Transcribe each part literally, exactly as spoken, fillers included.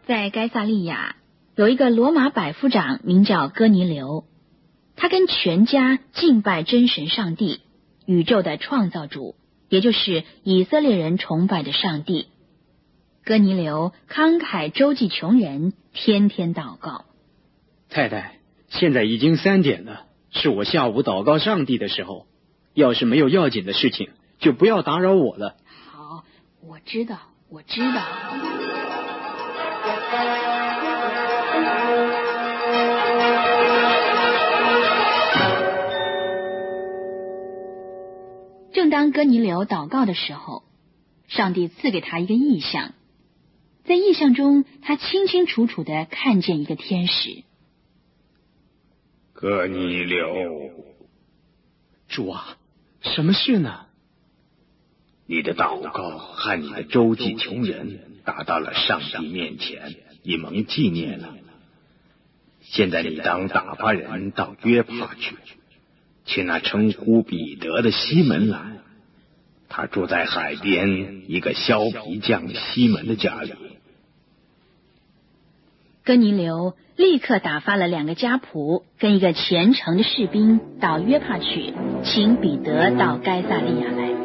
在该萨利亚有一个罗马百夫长，名叫哥尼流，他跟全家敬拜真神上帝，宇宙的创造主，也就是以色列人崇拜的上帝。哥尼流慷慨周济穷人，天天祷告。 太太，现在已经三点了，是我下午祷告上帝的时候，要是没有要紧的事情，就不要打扰我了。 好，我知道，我知道。正当哥尼流祷告的时候，上帝赐给他一个异象。在异象中，他清清楚楚地看见一个天使。 哥尼流， 主啊，什么事呢？ 你的祷告和你的周济穷人达到了上帝面前，已蒙纪念了。现在你当打发人到约帕去，请那称呼彼得的西门来，他住在海边一个削皮匠西门的家里。 哥尼流立刻打发了两个家仆跟一个虔诚的士兵到约帕去，请彼得到该萨利亚来。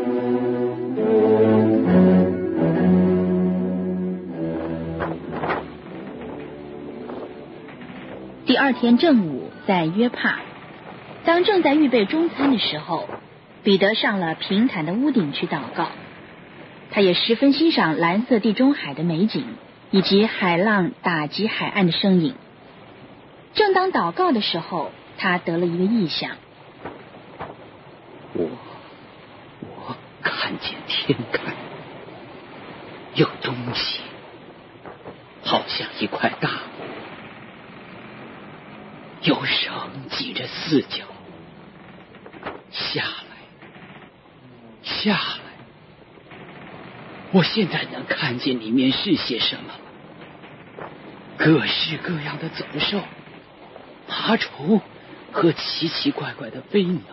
第二天正午，在约帕，当正在预备中餐的时候，彼得上了平坦的屋顶去祷告。他也十分欣赏蓝色地中海的美景，以及海浪打击海岸的声音。正当祷告的时候，他得了一个异象。 我我看见天开，有东西好像一块大布，有绳系着四角，下来下来。我现在能看见里面是些什么了，各式各样的走兽、爬虫和奇奇怪怪的飞鸟。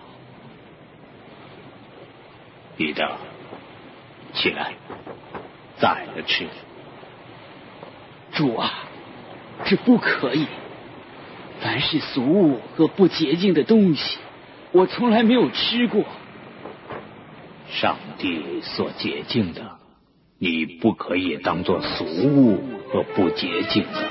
彼得，起来，宰了吃。 主啊，这不可以！凡是俗物和不洁净的东西，我从来没有吃过。 上帝所洁净的，你不可以当作俗物和不洁净的。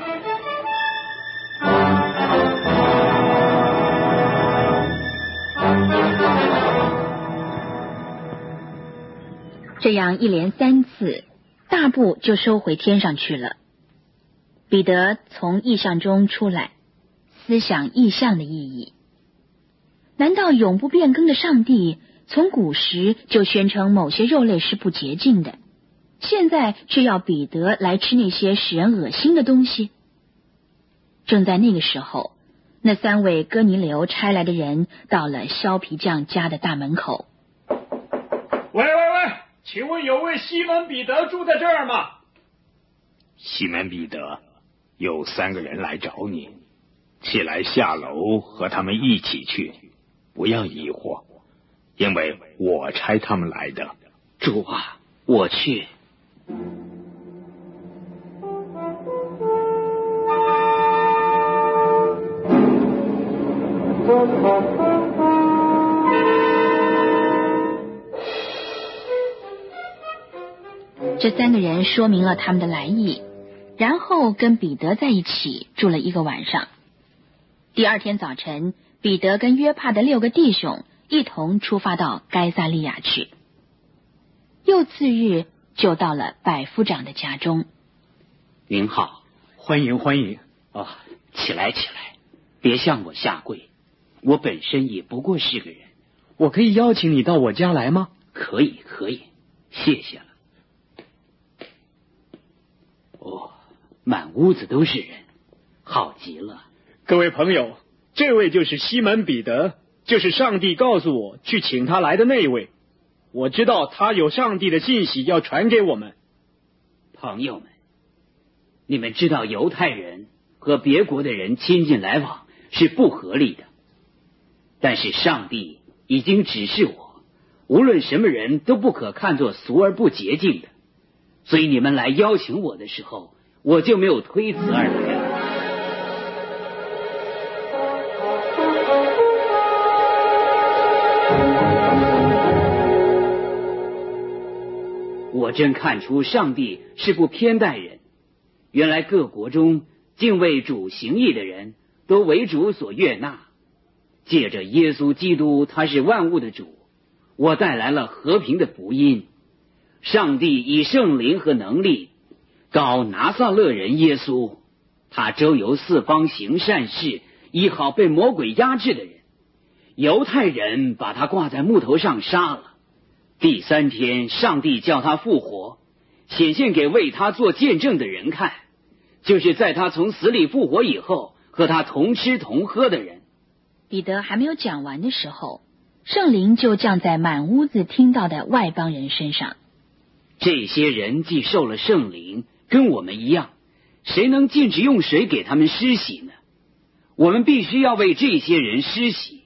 这样一连三次，大布就收回天上去了。彼得从异象中出来，思想异象的意义。难道永不变更的上帝从古时就宣称某些肉类是不洁净的，现在却要彼得来吃那些使人恶心的东西？正在那个时候，那三位哥尼流差来的人到了削皮匠家的大门口。 喂喂喂，请问有位西门彼得住在这儿吗？ 西门彼得，有三个人来找你，起来下楼和他们一起去，不要疑惑，因为我差他们来的。 主啊，我去。 这三个人说明了他们的来意，然后跟彼得在一起住了一个晚上。第二天早晨，彼得跟约帕的六个弟兄一同出发到该萨利亚去。又次日，就到了百夫长的家中。 您好， 欢迎欢迎啊！起来起来，别向我下跪，我本身也不过是个人。 我可以邀请你到我家来吗？ 可以可以，谢谢了。哦，满屋子都是人，好极了。 各位朋友，这位就是西门彼得，就是上帝告诉我去请他来的那位。我知道他有上帝的信息要传给我们。 朋友们，你们知道犹太人和别国的人亲近来往是不合理的，但是上帝已经指示我，无论什么人都不可看作俗而不洁净的，所以你们来邀请我的时候， 我就没有推辞而来了。我真看出上帝是不偏待人，原来各国中敬畏主行义的人都为主所悦纳。借着耶稣基督，他是万物的主，我带来了和平的福音。上帝以圣灵和能力膏拿撒勒人耶稣，他周游四方行善事，医好被魔鬼压制的人。犹太人把他挂在木头上杀了，第三天上帝叫他复活，显现给为他做见证的人看，就是在他从死里复活以后和他同吃同喝的人。 彼得还没有讲完的时候，圣灵就降在满屋子听到的外邦人身上。 这些人既受了圣灵，跟我们一样，谁能禁止用水给他们施洗呢？我们必须要为这些人施洗。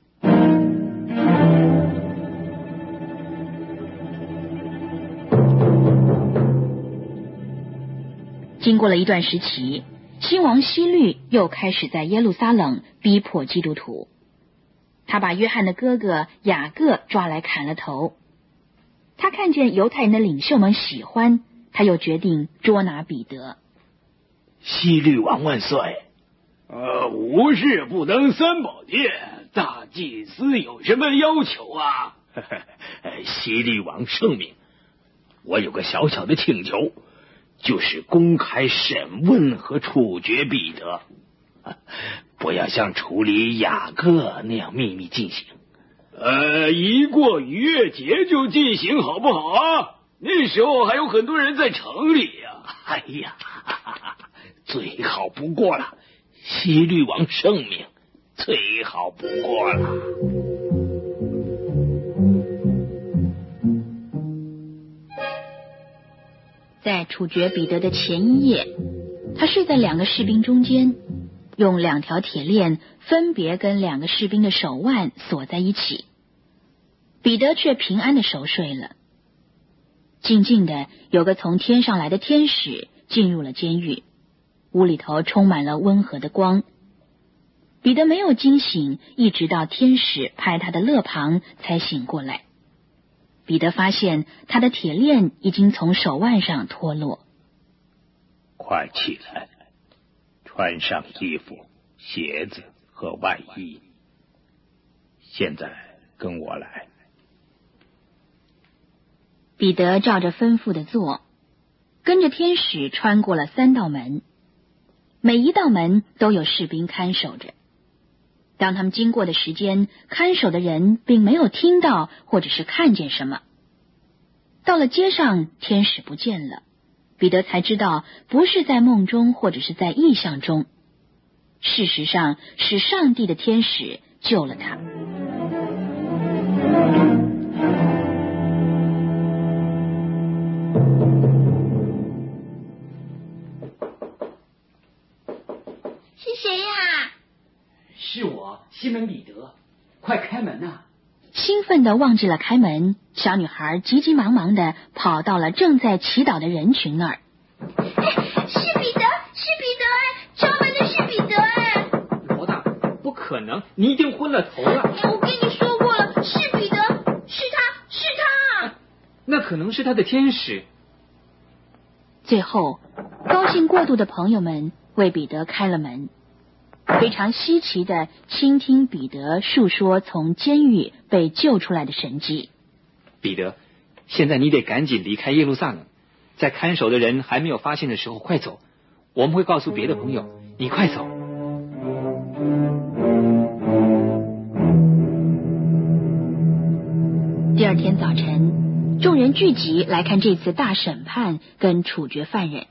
经过了一段时期，新王希律又开始在耶路撒冷逼迫基督徒。他把约翰的哥哥雅各抓来砍了头。他看见犹太人的领袖们喜欢，他又决定捉拿彼得。 希律王万岁！ 呃，无事不登三宝殿，大祭司有什么要求啊？ 希律王圣明，我有个小小的请求，就是公开审问和处决彼得，不要像处理雅各那样秘密进行。 呃，一过逾越节就进行好不好啊？那时候还有很多人在城里呀、啊。 哎呀，最好不过了，希律王圣明，最好不过了。 在处决彼得的前一夜，他睡在两个士兵中间，用两条铁链分别跟两个士兵的手腕锁在一起。彼得却平安的熟睡了。静静的，有个从天上来的天使进入了监狱，屋里头充满了温和的光。彼得没有惊醒，一直到天使拍他的肋旁才醒过来。彼得发现他的铁链已经从手腕上脱落。 快起来，穿上衣服、鞋子和外衣。现在跟我来。 彼得照着吩咐的做，跟着天使穿过了三道门，每一道门都有士兵看守着。当他们经过的时间，看守的人并没有听到或者是看见什么。到了街上，天使不见了，彼得才知道不是在梦中或者是在异象中，事实上是上帝的天使救了他。 是谁呀？ 是我，西门彼得，快开门呐、啊！ 兴奋地忘记了开门，小女孩急急忙忙地跑到了正在祈祷的人群那儿。 哎，是彼得，是彼得哎，敲门的是彼得哎！ 罗大，不可能，你一定昏了头了。 哎，我跟你说过了，是彼得，是他，是他。 啊、那可能是他的天使。 最后，高兴过度的朋友们为彼得开了门。非常稀奇的倾听彼得述说从监狱被救出来的神迹。 彼得，现在你得赶紧离开耶路撒冷，在看守的人还没有发现的时候快走，我们会告诉别的朋友，你快走。 第二天早晨，众人聚集来看这次大审判跟处决犯人。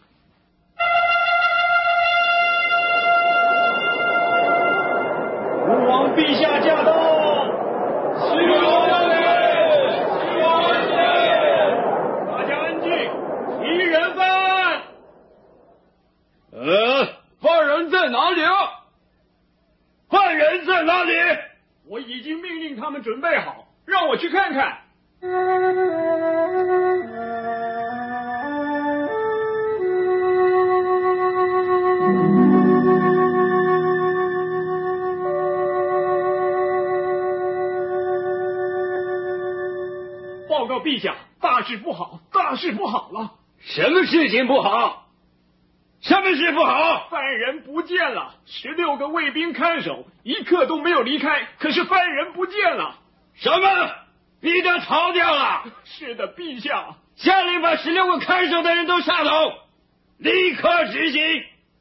陛下驾到！西王万岁！西王万岁！大家安静，提人犯。呃，犯人在哪里啊？犯人在哪里？我已经命令他们准备好，让我去看看。 报告陛下，大事不好，大事不好了！ 什么事情不好？什么事不好？ 犯人不见了，十六个卫兵看守，一刻都没有离开，可是犯人不见了。 什么？彼得逃掉了？ 是的，陛下。 下令把十六个看守的人都杀走，立刻执行。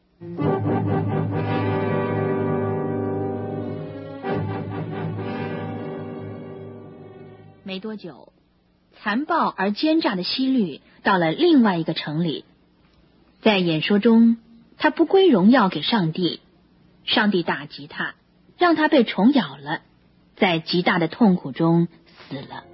没多久，残暴而奸诈的希律到了另外一个城里，在演说中，他不归荣耀给上帝，上帝打击他，让他被虫咬了，在极大的痛苦中死了。